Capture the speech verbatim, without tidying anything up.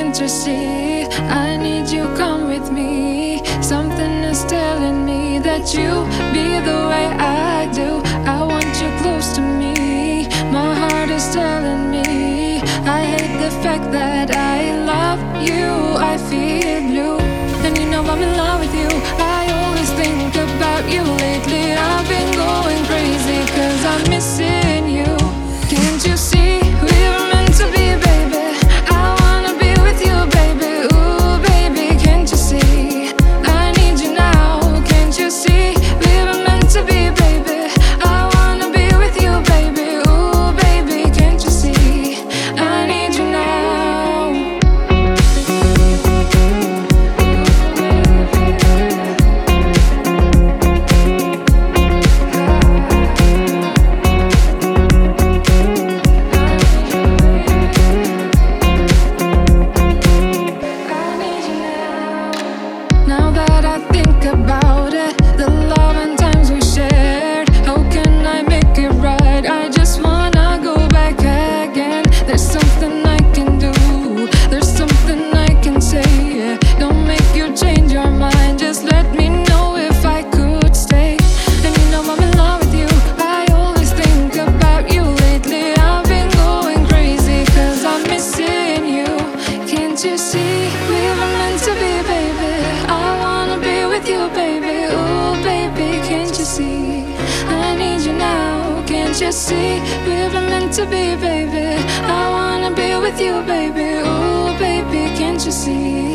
can't you see? I need you, come with me. Something is telling me that you be the way I do. I want you close to me. My heart is telling me I hate the fact that I love you. I feel blue, and you know I'm in love with you. I always think about you lately. I've been going crazy 'cause I'm missing you. Can't you see we were meant to be, baby? I wanna be with you, baby. Ooh, baby, can't you see? I need you now. Can't you see we were meant to be, baby? I wanna be with you, baby. Ooh, baby, can't you see? I need you now. Now that I think about it, the love and times we shared, how can I make it right? I just wanna go back again. There's something I can do, there's something I can say, yeah. Don't make you change your mind, just let me know if I could stay. And you know I'm in love with you. I always think about you lately. I've been going crazy 'cause I'm missing you. Can't you see we were meant to be, baby? I wanna be with you, baby. Ooh, baby, can't you see? I need you now. Can't you see we were meant to be, baby? I wanna be with you, baby. Ooh, baby, can't you see?